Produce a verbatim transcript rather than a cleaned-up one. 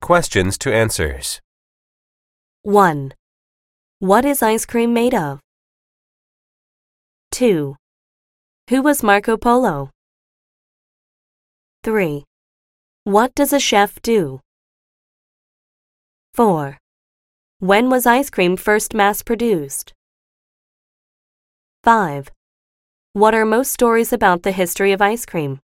questions to answers. one. What is ice cream made of? two. Who was Marco Polo? three. What does a chef do? four. When was ice cream first mass-produced? five. What are most stories about the history of ice cream?